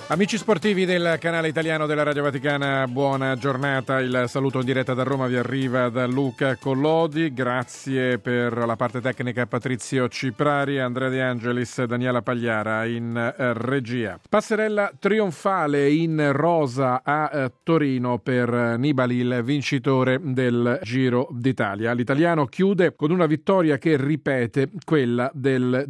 Amici sportivi del canale italiano della Radio Vaticana, buona giornata. Il saluto in diretta da Roma vi arriva da Luca Collodi. Grazie per la parte tecnica Patrizio Ciprari, Andrea De Angelis, Daniela Pagliara in regia. Passerella trionfale in rosa a Torino per Nibali, il vincitore del Giro d'Italia. L'italiano chiude con una vittoria che ripete quella del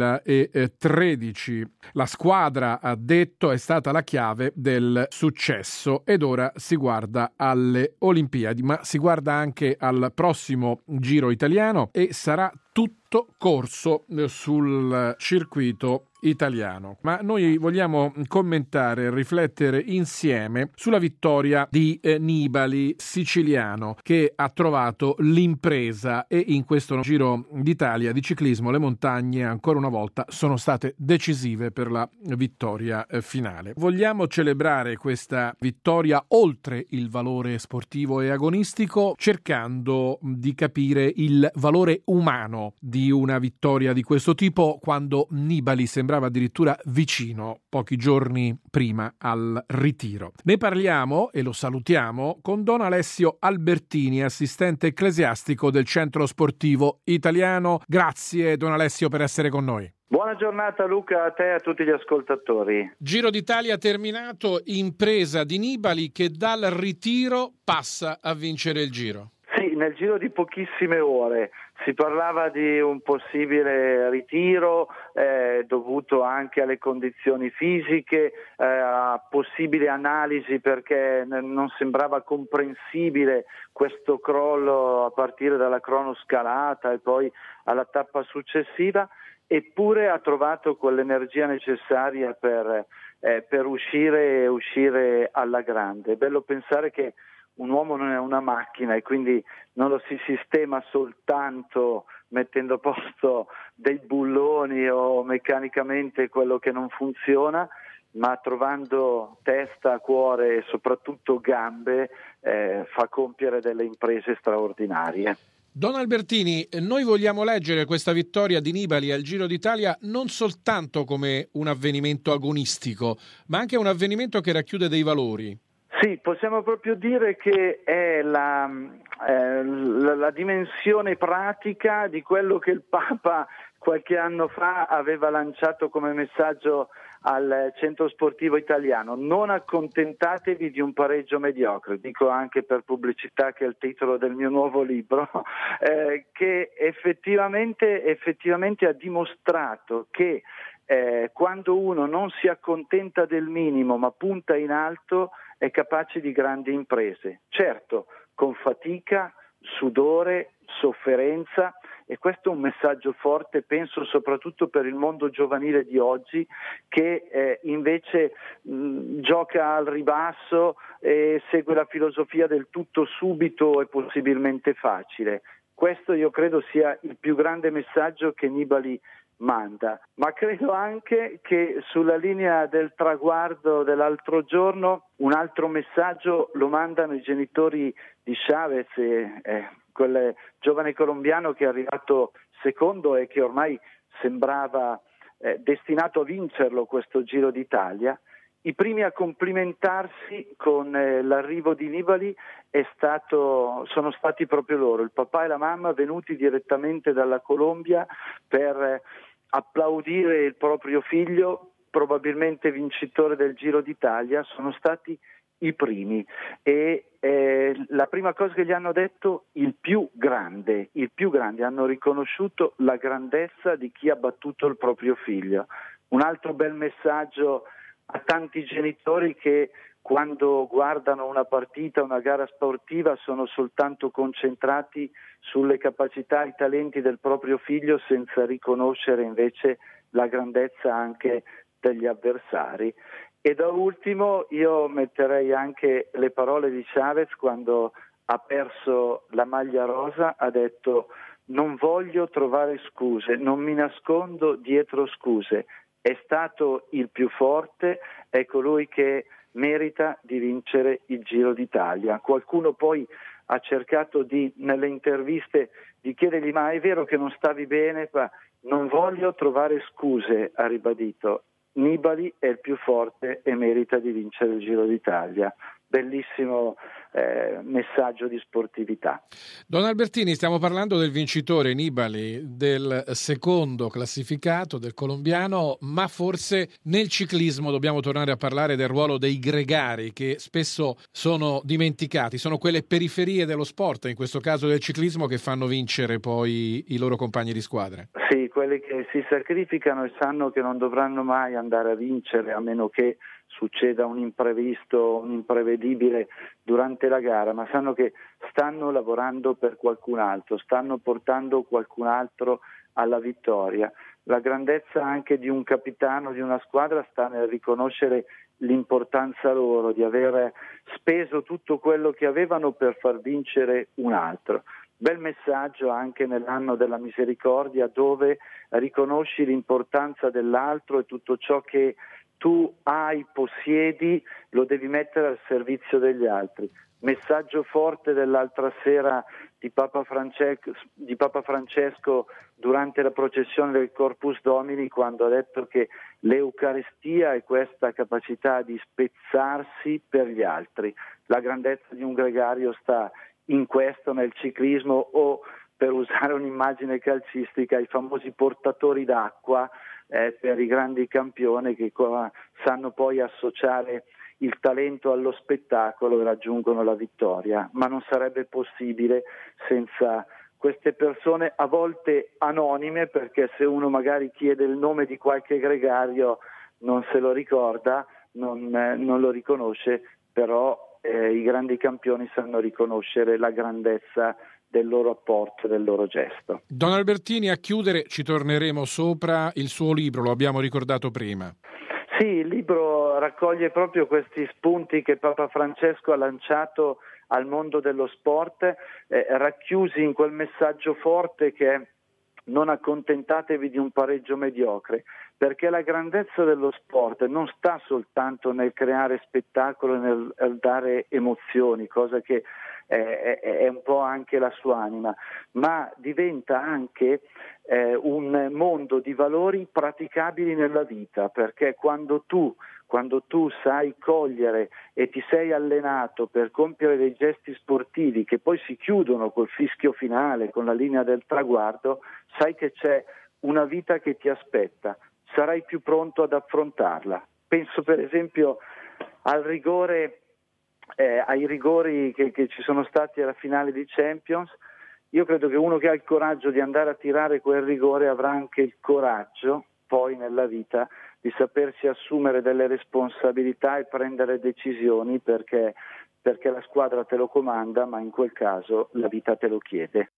2013. La squadra, ha detto, è stata la chiave del successo ed ora si guarda alle Olimpiadi, ma si guarda anche al prossimo Giro italiano e sarà tutto corso sul circuito italiano. Ma noi vogliamo commentare e riflettere insieme sulla vittoria di Nibali, siciliano, che ha trovato l'impresa, e in questo Giro d'Italia di ciclismo le montagne ancora una volta sono state decisive per la vittoria finale. Vogliamo celebrare questa vittoria oltre il valore sportivo e agonistico, cercando di capire il valore umano di una vittoria di questo tipo, quando Nibali sembrava addirittura vicino pochi giorni prima al ritiro. Ne parliamo e lo salutiamo con Don Alessio Albertini, assistente ecclesiastico del Centro Sportivo Italiano. Grazie Don Alessio per essere con noi. Buona giornata Luca, a te e a tutti gli ascoltatori. Giro d'Italia terminato, impresa di Nibali che dal ritiro passa a vincere il Giro. Sì, nel giro di pochissime ore. Si parlava di un possibile ritiro dovuto anche alle condizioni fisiche, a possibili analisi, perché non sembrava comprensibile questo crollo a partire dalla cronoscalata e poi alla tappa successiva, eppure ha trovato quell'energia necessaria per uscire alla grande. È bello pensare che un uomo non è una macchina e quindi non lo si sistema soltanto mettendo a posto dei bulloni o meccanicamente quello che non funziona, ma trovando testa, cuore e soprattutto gambe fa compiere delle imprese straordinarie. Don Albertini, noi vogliamo leggere questa vittoria di Nibali al Giro d'Italia non soltanto come un avvenimento agonistico, ma anche un avvenimento che racchiude dei valori. Sì, possiamo proprio dire che è la dimensione pratica di quello che il Papa qualche anno fa aveva lanciato come messaggio al Centro Sportivo Italiano: non accontentatevi di un pareggio mediocre, dico anche per pubblicità che è il titolo del mio nuovo libro, che effettivamente ha dimostrato che quando uno non si accontenta del minimo ma punta in alto è capace di grandi imprese, certo con fatica, sudore, sofferenza, e questo è un messaggio forte, penso soprattutto per il mondo giovanile di oggi, che invece gioca al ribasso e segue la filosofia del tutto subito e possibilmente facile. Questo io credo sia il più grande messaggio che Nibali manda, ma credo anche che sulla linea del traguardo dell'altro giorno un altro messaggio lo mandano i genitori di Chavez, quel giovane colombiano che è arrivato secondo e che ormai sembrava destinato a vincerlo questo Giro d'Italia. I primi a complimentarsi con l'arrivo di Nibali sono stati proprio loro, il papà e la mamma, venuti direttamente dalla Colombia per applaudire il proprio figlio, probabilmente vincitore del Giro d'Italia. Sono stati i primi e la prima cosa che gli hanno detto, il più grande, hanno riconosciuto la grandezza di chi ha battuto il proprio figlio. Un altro bel messaggio a tanti genitori che quando guardano una partita, una gara sportiva, sono soltanto concentrati sulle capacità e i talenti del proprio figlio senza riconoscere invece la grandezza anche degli avversari. E da ultimo io metterei anche le parole di Chavez quando ha perso la maglia rosa, ha detto: non voglio trovare scuse, non mi nascondo dietro scuse, è stato il più forte, è colui che merita di vincere il Giro d'Italia. Qualcuno poi ha cercato nelle interviste di chiedergli: ma è vero che non stavi bene? Non voglio trovare scuse, ha ribadito. Nibali è il più forte e merita di vincere il Giro d'Italia. Bellissimo messaggio di sportività. Don Albertini, stiamo parlando del vincitore Nibali, del secondo classificato, del colombiano, ma forse nel ciclismo dobbiamo tornare a parlare del ruolo dei gregari, che spesso sono dimenticati, sono quelle periferie dello sport, in questo caso del ciclismo, che fanno vincere poi i loro compagni di squadra. Sì, quelli che si sacrificano e sanno che non dovranno mai andare a vincere, a meno che succeda un imprevisto, un imprevedibile durante la gara, ma sanno che stanno lavorando per qualcun altro, stanno portando qualcun altro alla vittoria. La grandezza anche di un capitano di una squadra sta nel riconoscere l'importanza loro di aver speso tutto quello che avevano per far vincere un altro. Bel messaggio anche nell'anno della misericordia, dove riconosci l'importanza dell'altro e tutto ciò che tu hai, possiedi, lo devi mettere al servizio degli altri. Messaggio forte dell'altra sera di Papa Francesco durante la processione del Corpus Domini, quando ha detto che l'Eucaristia è questa capacità di spezzarsi per gli altri. La grandezza di un gregario sta in questo, nel ciclismo, o per usare un'immagine calcistica, i famosi portatori d'acqua per i grandi campioni che sanno poi associare il talento allo spettacolo e raggiungono la vittoria, ma non sarebbe possibile senza queste persone, a volte anonime, perché se uno magari chiede il nome di qualche gregario non se lo ricorda, non lo riconosce, però i grandi campioni sanno riconoscere la grandezza del loro apporto, del loro gesto. Don Albertini, a chiudere ci torneremo sopra il suo libro, lo abbiamo ricordato prima. Sì, il libro raccoglie proprio questi spunti che Papa Francesco ha lanciato al mondo dello sport, racchiusi in quel messaggio forte che è: non accontentatevi di un pareggio mediocre, perché la grandezza dello sport non sta soltanto nel creare spettacolo e nel dare emozioni, cosa che è un po' anche la sua anima, ma diventa anche un mondo di valori praticabili nella vita, perché quando tu sai cogliere e ti sei allenato per compiere dei gesti sportivi che poi si chiudono col fischio finale, con la linea del traguardo, sai che c'è una vita che ti aspetta, sarai più pronto ad affrontarla. Penso per esempio al rigore, ai rigori che ci sono stati alla finale di Champions. Io credo che uno che ha il coraggio di andare a tirare quel rigore avrà anche il coraggio poi nella vita di sapersi assumere delle responsabilità e prendere decisioni, perché la squadra te lo comanda, ma in quel caso la vita te lo chiede.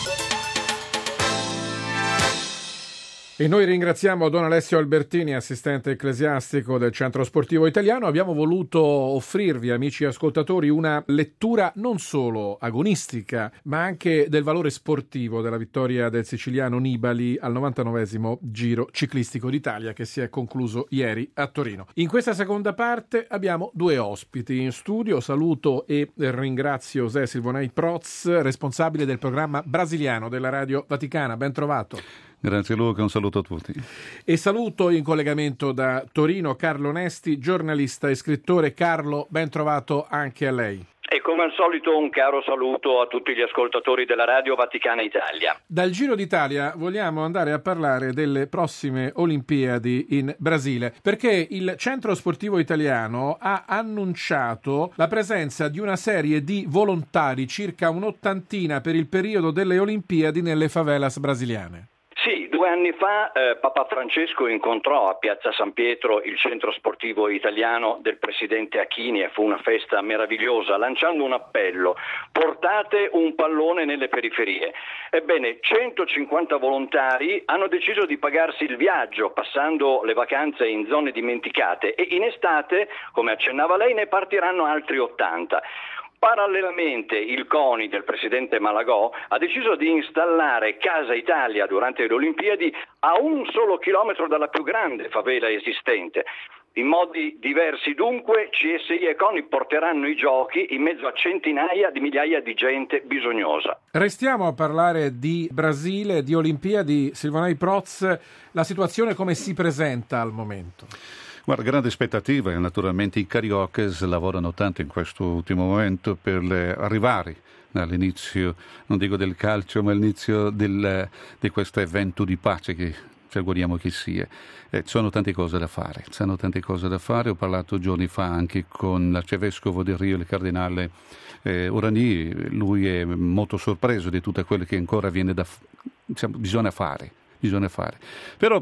E noi ringraziamo Don Alessio Albertini, assistente ecclesiastico del Centro Sportivo Italiano. Abbiamo voluto offrirvi, amici ascoltatori, una lettura non solo agonistica, ma anche del valore sportivo della vittoria del siciliano Nibali al 99esimo Giro Ciclistico d'Italia, che si è concluso ieri a Torino. In questa seconda parte abbiamo due ospiti in studio. Saluto e ringrazio José Silvonei Proz, responsabile del programma brasiliano della Radio Vaticana. Ben trovato. Grazie Luca, un saluto a tutti. E saluto in collegamento da Torino Carlo Nesti, giornalista e scrittore. Carlo, ben trovato anche a lei. E come al solito un caro saluto a tutti gli ascoltatori della Radio Vaticana Italia. Dal Giro d'Italia vogliamo andare a parlare delle prossime Olimpiadi in Brasile, perché il Centro Sportivo Italiano ha annunciato la presenza di una serie di volontari, circa un'ottantina, per il periodo delle Olimpiadi nelle favelas brasiliane. Sì, 2 anni fa Papa Francesco incontrò a Piazza San Pietro il Centro Sportivo Italiano del presidente Achini e fu una festa meravigliosa, lanciando un appello: portate un pallone nelle periferie. Ebbene, 150 volontari hanno deciso di pagarsi il viaggio, passando le vacanze in zone dimenticate, e in estate, come accennava lei, ne partiranno altri 80. Parallelamente il CONI del presidente Malagò ha deciso di installare Casa Italia durante le Olimpiadi a 1 solo chilometro dalla più grande favela esistente. In modi diversi dunque CSI e CONI porteranno i giochi in mezzo a centinaia di migliaia di gente bisognosa. Restiamo a parlare di Brasile, di Olimpiadi. Silvanai Proz, la situazione come si presenta al momento? Guarda, grande aspettativa, naturalmente i cariocas lavorano tanto in questo ultimo momento per arrivare all'inizio, non dico del calcio, ma all'inizio di questo evento di pace che ci auguriamo che sia. Sono tante cose da fare, Ho parlato giorni fa anche con l'arcivescovo di Rio, il cardinale Urani. Lui è molto sorpreso di tutto quello che ancora bisogna fare. Però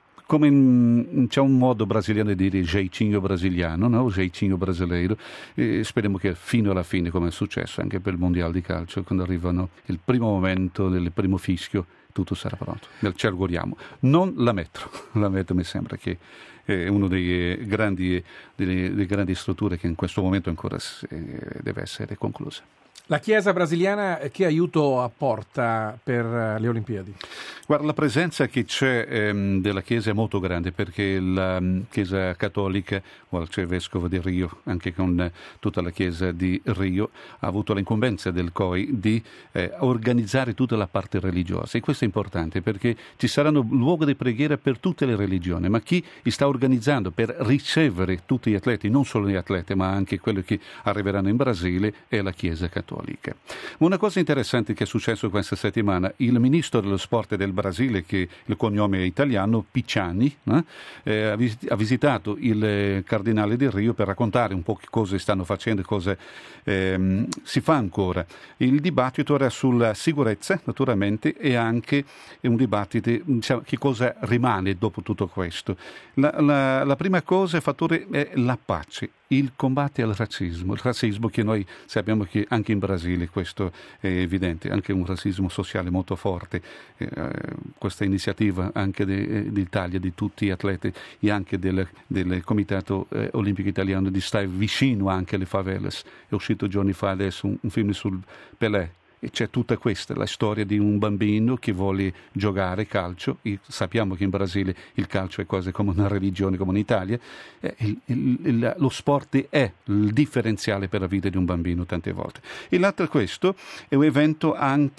come c'è un modo brasiliano di dire jeitinho brasiliano, no? Jeitinho brasileiro, speriamo che fino alla fine, come è successo anche per il mondiale di calcio, quando arrivano il primo momento del primo fischio, tutto sarà pronto. Ci auguriamo. Non la metro mi sembra che è una delle grandi strutture che in questo momento ancora deve essere conclusa. La Chiesa brasiliana che aiuto apporta per le Olimpiadi? Guarda, la presenza che c'è della Chiesa è molto grande, perché la Chiesa cattolica, o l'arcivescovo di Rio, anche con tutta la Chiesa di Rio, ha avuto l'incombenza del COI di organizzare tutta la parte religiosa, e questo è importante perché ci saranno luoghi di preghiera per tutte le religioni, ma chi sta organizzando per ricevere tutti gli atleti, non solo gli atleti ma anche quelli che arriveranno in Brasile, è la Chiesa cattolica. Una cosa interessante che è successo questa settimana: il ministro dello sport del Brasile, che il cognome è italiano, Picciani, ha visitato il cardinale di Rio per raccontare un po' che cosa stanno facendo, cosa si fa ancora. Il dibattito era sulla sicurezza, naturalmente, e anche un dibattito, diciamo, che cosa rimane dopo tutto questo. La prima cosa, il fattore, è la pace. Il combattere al razzismo, il razzismo che noi sappiamo che anche in Brasile questo è evidente, anche un razzismo sociale molto forte. Questa iniziativa anche d'Italia, di tutti gli atleti e anche del Comitato Olimpico Italiano, di stare vicino anche alle favelas. È uscito giorni fa adesso un film sul Pelé. E c'è tutta questa, la storia di un bambino che vuole giocare calcio. E sappiamo che in Brasile il calcio è quasi come una religione, come in Italia. Lo sport è il differenziale per la vita di un bambino tante volte. E l'altro, questo è un evento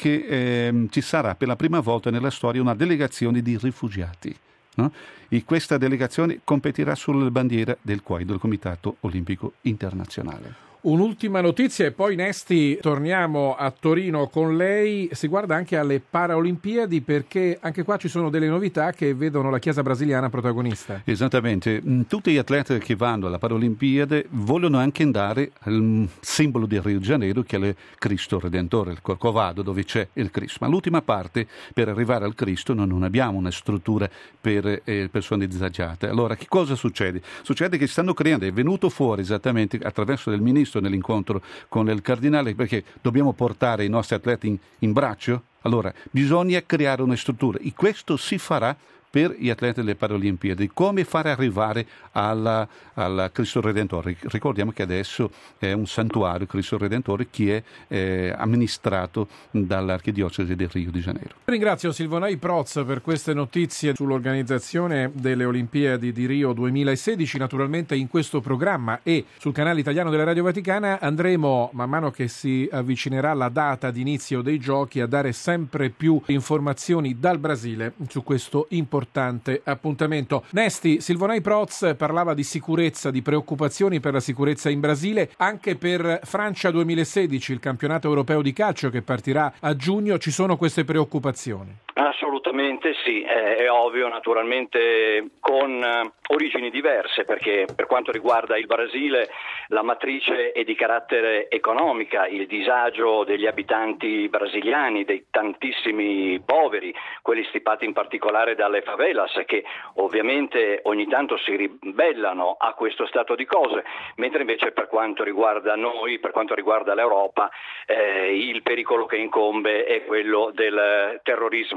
anche, ci sarà per la prima volta nella storia una delegazione di rifugiati, no? E questa delegazione competirà sulla bandiera del COI, del Comitato Olimpico Internazionale. Un'ultima notizia e poi, Nesti, torniamo a Torino con lei. Si guarda anche alle Paralimpiadi, perché anche qua ci sono delle novità che vedono la Chiesa brasiliana protagonista. Esattamente. Tutti gli atleti che vanno alla Paralimpiadi vogliono anche andare al simbolo di Rio de Janeiro, che è il Cristo Redentore, il Corcovado, dove c'è il Cristo. Ma l'ultima parte, per arrivare al Cristo, noi non abbiamo una struttura per persone disagiate. Allora, che cosa succede? Succede che stanno creando, è venuto fuori esattamente attraverso del ministro nell'incontro con il cardinale, perché dobbiamo portare i nostri atleti in braccio. Allora bisogna creare una struttura, e questo si farà per gli atleti delle Paralimpiadi. Come fare arrivare alla Cristo Redentore? Ricordiamo che adesso è un santuario, Cristo Redentore, che è amministrato dall'Archidiocesi di Rio de Janeiro. Ringrazio Silvanai Proz per queste notizie sull'organizzazione delle Olimpiadi di Rio 2016. Naturalmente in questo programma e sul canale italiano della Radio Vaticana andremo, man mano che si avvicinerà la data di inizio dei giochi, a dare sempre più informazioni dal Brasile su questo importante appuntamento. Nesti, Silvanai Proz parlava di sicurezza, di preoccupazioni per la sicurezza in Brasile, anche per Francia 2016, il campionato europeo di calcio che partirà a giugno. Ci sono queste preoccupazioni? Assolutamente sì, è ovvio, naturalmente con origini diverse, perché per quanto riguarda il Brasile la matrice è di carattere economica, il disagio degli abitanti brasiliani, dei tantissimi poveri, quelli stipati in particolare dalle favelas, che ovviamente ogni tanto si ribellano a questo stato di cose, mentre invece per quanto riguarda noi, per quanto riguarda l'Europa, il pericolo che incombe è quello del terrorismo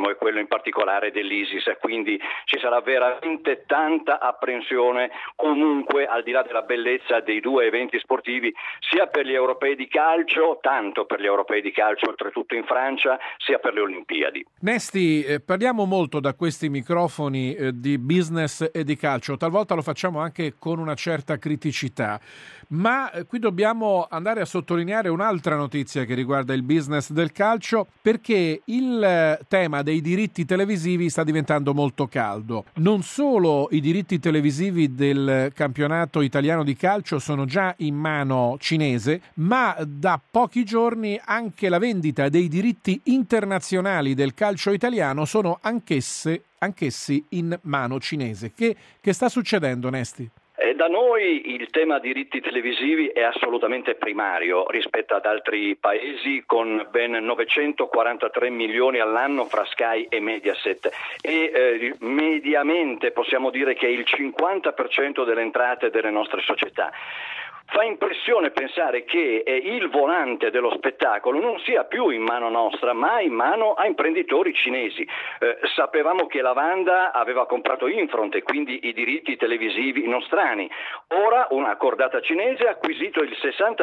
terrorismo e quello in particolare dell'ISIS, quindi ci sarà veramente tanta apprensione comunque, al di là della bellezza dei due eventi sportivi, sia per gli europei di calcio, tanto per gli europei di calcio oltretutto in Francia, sia per le Olimpiadi. Nesti, parliamo molto da questi microfoni di business e di calcio, talvolta lo facciamo anche con una certa criticità, ma qui dobbiamo andare a sottolineare un'altra notizia che riguarda il business del calcio, perché il tema dei diritti televisivi sta diventando molto caldo. Non solo i diritti televisivi del campionato italiano di calcio sono già in mano cinese, ma da pochi giorni anche la vendita dei diritti internazionali del calcio italiano sono anch'essi in mano cinese. Che sta succedendo, Nesti? Da noi il tema diritti televisivi è assolutamente primario rispetto ad altri paesi, con ben 943 milioni all'anno fra Sky e Mediaset, e mediamente possiamo dire che è il 50% delle entrate delle nostre società. Fa impressione pensare che il volante dello spettacolo non sia più in mano nostra, ma in mano a imprenditori cinesi. Sapevamo che la Wanda aveva comprato Infront e quindi i diritti televisivi nostrani. Ora una cordata cinese ha acquisito il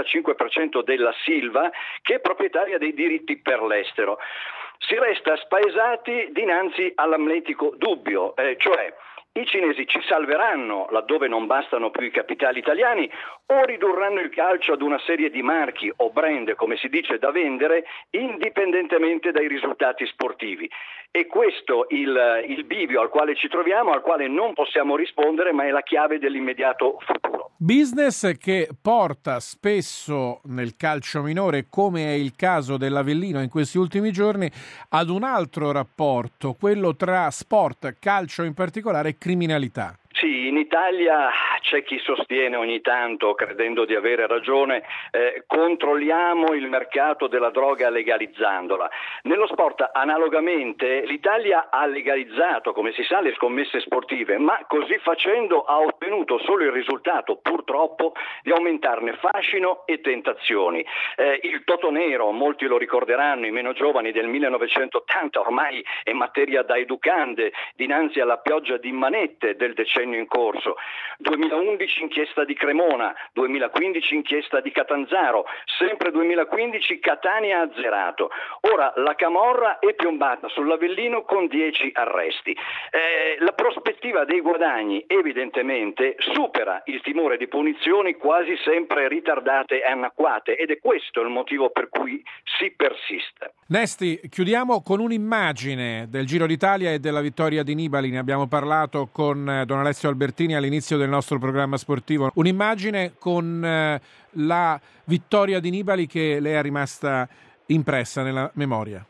65% della Silva, che è proprietaria dei diritti per l'estero. Si resta spaesati dinanzi all'amletico dubbio, cioè i cinesi ci salveranno laddove non bastano più i capitali italiani o ridurranno il calcio ad una serie di marchi o brand, come si dice, da vendere indipendentemente dai risultati sportivi. E questo il bivio al quale ci troviamo, al quale non possiamo rispondere, ma è la chiave dell'immediato futuro. Business che porta spesso nel calcio minore, come è il caso dell'Avellino in questi ultimi giorni, ad un altro rapporto, quello tra sport, calcio in particolare, e criminalità. Sì, in Italia c'è chi sostiene ogni tanto, credendo di avere ragione, controlliamo il mercato della droga legalizzandola. Nello sport, analogamente, l'Italia ha legalizzato, come si sa, le scommesse sportive, ma così facendo ha ottenuto solo il risultato, purtroppo, di aumentarne fascino e tentazioni. Il Totonero, molti lo ricorderanno, i meno giovani, del 1980, ormai è materia da educande, dinanzi alla pioggia di manette del decennio in corso. 2011 inchiesta di Cremona, 2015 inchiesta di Catanzaro, sempre 2015 Catania azzerato. Ora la camorra è piombata sull'Avellino con 10 arresti. La prospettiva dei guadagni evidentemente supera il timore di punizioni quasi sempre ritardate e annacquate, ed è questo il motivo per cui si persiste. Nesti, chiudiamo con un'immagine del Giro d'Italia e della vittoria di Nibali. Ne abbiamo parlato con Don Alessio Albertini all'inizio del nostro programma sportivo. Un'immagine con la vittoria di Nibali che le è rimasta impressa nella memoria.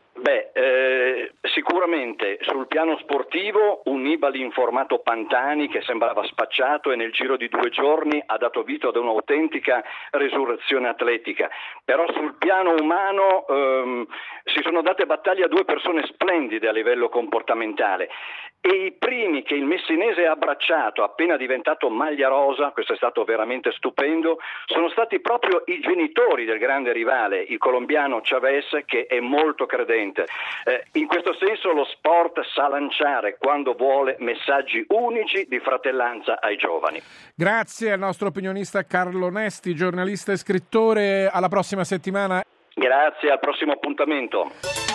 Sicuramente sul piano sportivo un Nibali in formato Pantani che sembrava spacciato e nel giro di 2 giorni ha dato vita ad un'autentica resurrezione atletica, però sul piano umano si sono date battaglia 2 persone splendide a livello comportamentale, e i primi che il messinese ha abbracciato appena diventato maglia rosa, questo è stato veramente stupendo, sono stati proprio i genitori del grande rivale, il colombiano Chavez, che è molto credente. In questo senso lo sport sa lanciare, quando vuole, messaggi unici di fratellanza ai giovani. Grazie al nostro opinionista Carlo Nesti, giornalista e scrittore. Alla prossima settimana. Grazie, al prossimo appuntamento.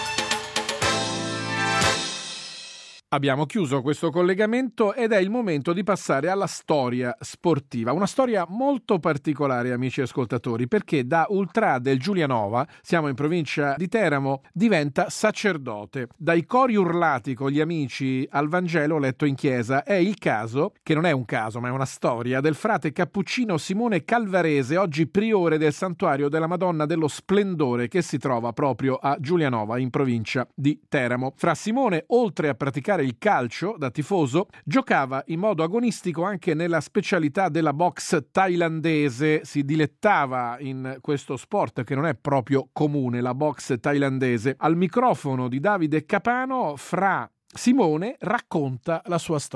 Abbiamo chiuso questo collegamento ed è il momento di passare alla storia sportiva. Una storia molto particolare, amici ascoltatori, perché da ultrà del Giulianova, siamo in provincia di Teramo, diventa sacerdote. Dai cori urlati con gli amici al Vangelo letto in chiesa è il caso, che non è un caso ma è una storia, del frate cappuccino Simone Calvarese, oggi priore del santuario della Madonna dello Splendore, che si trova proprio a Giulianova in provincia di Teramo. Fra Simone, oltre a praticare il calcio da tifoso, giocava in modo agonistico anche nella specialità della box thailandese. Si dilettava in questo sport che non è proprio comune, la box thailandese. Al microfono di Davide Capano, Fra Simone racconta la sua storia.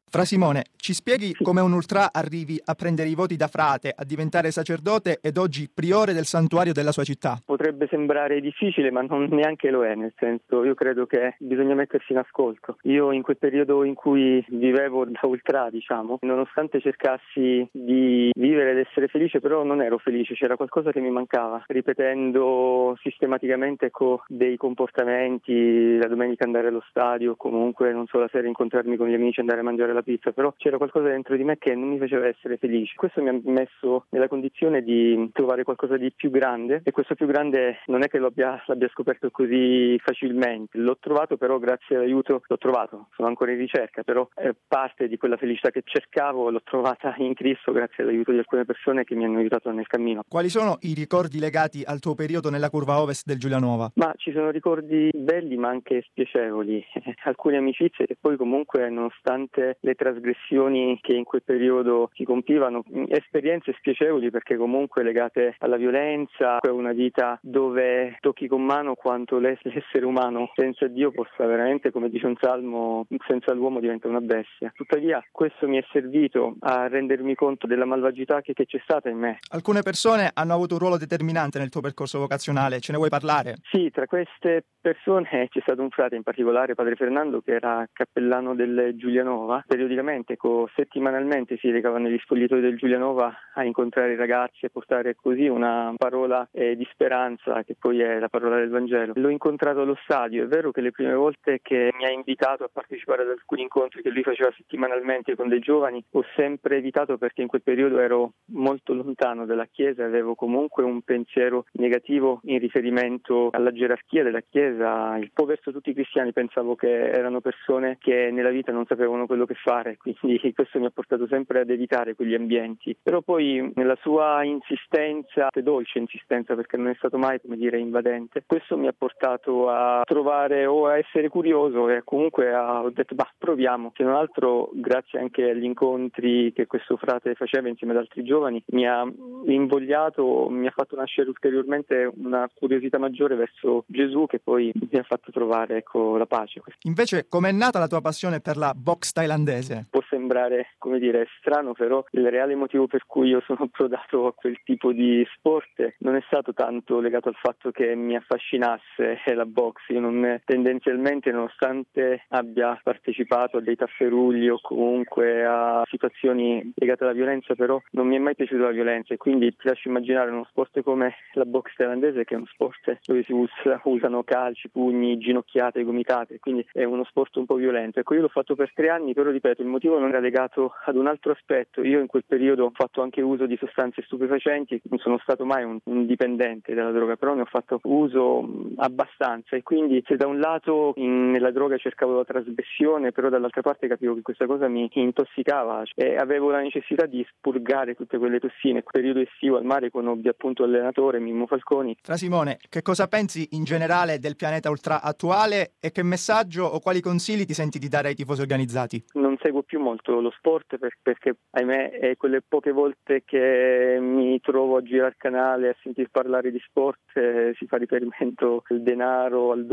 Fra Simone, ci spieghi come un ultra arrivi a prendere i voti da frate, a diventare sacerdote ed oggi priore del santuario della sua città? Potrebbe sembrare difficile, ma non neanche lo è, nel senso, io credo che bisogna mettersi in ascolto. Io in quel periodo in cui vivevo da ultra, diciamo, nonostante cercassi di vivere ed essere felice, però non ero felice, c'era qualcosa che mi mancava, ripetendo sistematicamente dei comportamenti, la domenica andare allo stadio, comunque non so, la sera incontrarmi con gli amici, andare a mangiare la pizza, però c'era qualcosa dentro di me che non mi faceva essere felice. Questo mi ha messo nella condizione di trovare qualcosa di più grande, e questo più grande non è che l'abbia scoperto così facilmente, l'ho trovato, però grazie all'aiuto, sono ancora in ricerca, però parte di quella felicità che cercavo l'ho trovata in Cristo grazie all'aiuto di alcune persone che mi hanno aiutato nel cammino. Quali sono i ricordi legati al tuo periodo nella curva ovest del Giulianova? Ma ci sono ricordi belli ma anche spiacevoli, alcune amicizie e poi comunque nonostante le trasgressioni che in quel periodo si compivano, esperienze spiacevoli perché comunque legate alla violenza, è una vita dove tocchi con mano quanto l'essere umano senza Dio possa veramente, come dice un salmo, senza l'uomo diventa una bestia. Tuttavia questo mi è servito a rendermi conto della malvagità che c'è stata in me. Alcune persone hanno avuto un ruolo determinante nel tuo percorso vocazionale, ce ne vuoi parlare? Sì, tra queste persone c'è stato un frate in particolare, padre Fernando, che era cappellano del Giulianova. Periodicamente, settimanalmente si recava negli spogliatoi del Giulianova a incontrare i ragazzi e portare così una parola di speranza che poi è la parola del Vangelo. L'ho incontrato allo stadio, è vero che le prime volte che mi ha invitato a partecipare ad alcuni incontri che lui faceva settimanalmente con dei giovani ho sempre evitato perché in quel periodo ero molto lontano dalla Chiesa e avevo comunque un pensiero negativo in riferimento alla gerarchia della Chiesa. Un po' verso tutti i cristiani pensavo che erano persone che nella vita non sapevano quello che fare, quindi questo mi ha portato sempre ad evitare quegli ambienti. Però poi nella sua insistenza, dolce insistenza perché non è stato mai, come dire, invadente, questo mi ha portato a trovare o a essere curioso e comunque ho detto proviamo. Se non altro grazie anche agli incontri che questo frate faceva insieme ad altri giovani mi ha invogliato, mi ha fatto nascere ulteriormente una curiosità maggiore verso Gesù che poi mi ha fatto trovare la pace. Invece com'è nata la tua passione per la box thailandese? Può sembrare, come dire, strano, però il reale motivo per cui io sono approdato a quel tipo di sport non è stato tanto legato al fatto che mi affascinasse la box. Io tendenzialmente, nonostante abbia partecipato a dei tafferugli o comunque a situazioni legate alla violenza, però non mi è mai piaciuta la violenza e quindi ti lascio immaginare uno sport come la box thailandese che è uno sport dove si usano calci, pugni, ginocchiate, gomitate, quindi è uno sport un po' violento. Ecco, io l'ho fatto per 3 anni, però ripeto, il motivo non era legato ad un altro aspetto. Io in quel periodo ho fatto anche uso di sostanze stupefacenti, non sono stato mai un dipendente dalla droga, però ne ho fatto uso abbastanza e quindi se da un lato nella droga cercavo la trasgressione, però dall'altra parte capivo che questa cosa mi intossicava e avevo la necessità di spurgare tutte quelle tossine. Il periodo estivo al mare conobbi appunto allenatore Mimmo Falconi. Fra Simone, che cosa pensi in generale del pianeta ultra attuale e che messaggio o quali consigli ti senti di dare ai tifosi organizzati? Non seguo più molto lo sport perché ahimè è quelle poche volte che mi trovo a girare canale a sentir parlare di sport si fa riferimento al denaro, al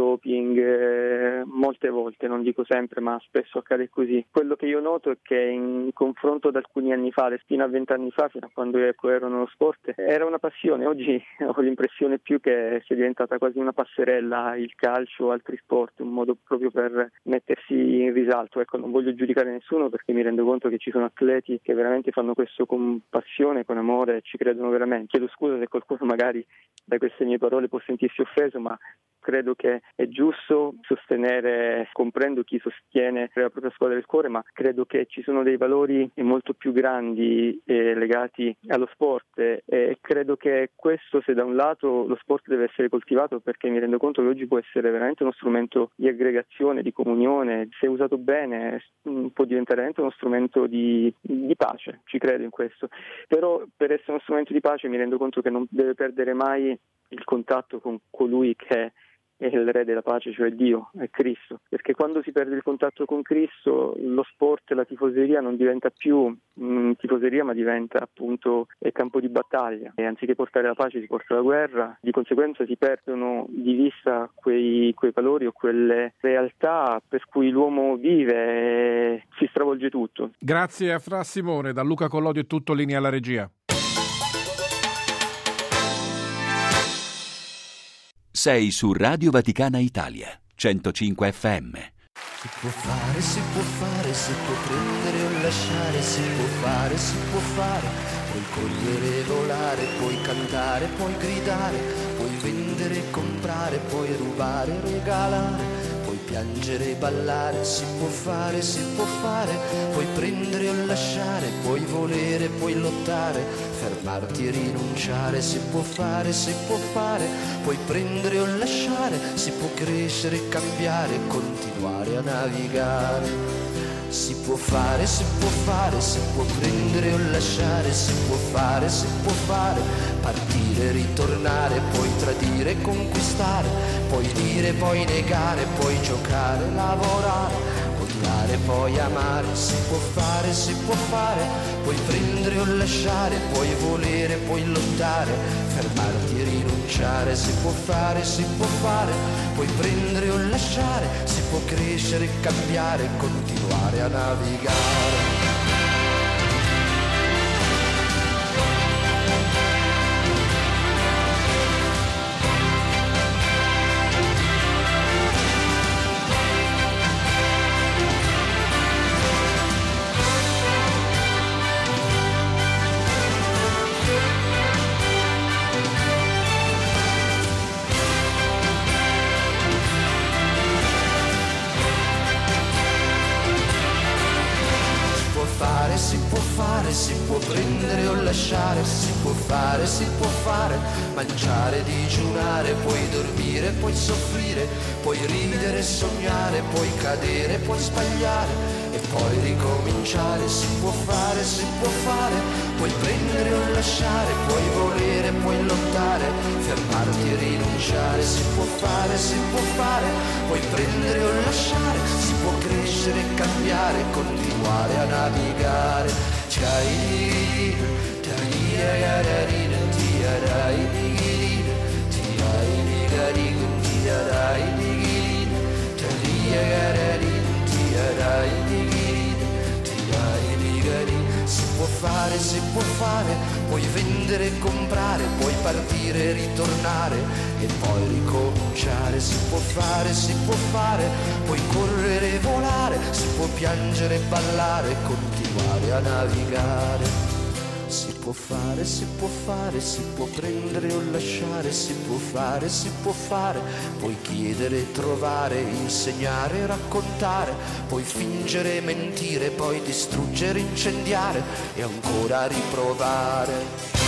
doping, molte volte, non dico sempre ma spesso accade così. Quello che io noto è che in confronto ad alcuni anni fa, fino a 20 anni fa, fino a quando ero nello sport, era una passione. Oggi ho l'impressione più che sia diventata quasi una passerella il calcio o altri sport, un modo proprio per mettersi in risalto. Ecco, non voglio giudicare nessuno perché mi rendo conto che ci sono atleti che veramente fanno questo con passione, con amore, ci credono veramente. Chiedo scusa se qualcuno magari da queste mie parole può sentirsi offeso, ma credo che è giusto sostenere, comprendo chi sostiene la propria squadra del cuore, ma credo che ci sono dei valori molto più grandi legati allo sport e credo che questo, se da un lato lo sport deve essere coltivato, perché mi rendo conto che oggi può essere veramente uno strumento di aggregazione, di comunione, se usato bene può diventare veramente uno strumento di pace, ci credo in questo, però per essere uno strumento di pace mi rendo conto che non deve perdere mai il contatto con colui che e il re della pace, cioè Dio, è Cristo, perché quando si perde il contatto con Cristo lo sport, la tifoseria non diventa più tifoseria, ma diventa appunto campo di battaglia, e anziché portare la pace si porta la guerra, di conseguenza si perdono di vista quei valori o quelle realtà per cui l'uomo vive e si stravolge tutto. Grazie a Fra Simone. Da Luca Collodio è tutto, linea alla regia. Sei su Radio Vaticana Italia, 105 FM. Si può fare, si può fare, si può prendere o lasciare, si può fare, si può fare. Puoi cogliere e volare, puoi cantare, puoi gridare, puoi vendere e comprare, puoi rubare, regalare. Puoi piangere e ballare, si può fare, puoi prendere o lasciare, puoi volere, puoi lottare, fermarti e rinunciare, si può fare, puoi prendere o lasciare, si può crescere e cambiare, continuare a navigare. Si può fare, si può prendere o lasciare, si può fare, partire, ritornare, puoi tradire e conquistare, puoi dire, puoi negare, puoi giocare, lavorare, odiare, puoi amare, si può fare, puoi prendere o lasciare, puoi volere, puoi lottare, fermarti e rinunciare, si può fare, puoi prendere o lasciare, si può crescere e cambiare, continuare a navigare. Si può prendere o lasciare, si può fare, mangiare, digiunare, puoi dormire, puoi soffrire, puoi ridere, sognare, puoi cadere, puoi sbagliare e poi ricominciare, si può fare, puoi prendere o lasciare, puoi volere, puoi lottare, fermarti e rinunciare, si può fare, puoi prendere o lasciare, si può crescere e cambiare, continuare a navigare. Si può fare, puoi vendere e comprare, puoi partire e ritornare e poi ricominciare, si può fare, puoi correre e volare, si può piangere e ballare e continuare a navigare. Si può fare, si può prendere o lasciare, si può fare, puoi chiedere e trovare, insegnare e raccontare, puoi fingere e mentire, poi distruggere, incendiare e ancora riprovare.